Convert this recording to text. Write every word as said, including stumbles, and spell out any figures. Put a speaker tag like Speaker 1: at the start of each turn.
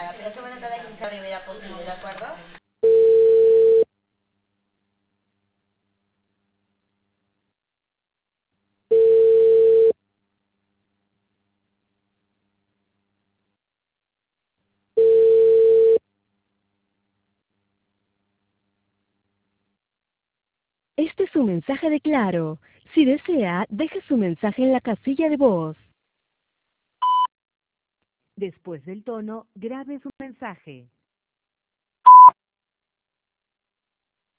Speaker 1: llamada, pero qué bueno que hagas esa brevedad posible, ¿de acuerdo?
Speaker 2: Este es su mensaje de Claro. Si desea, deje su mensaje en la casilla de voz. Después del tono, grabe su mensaje.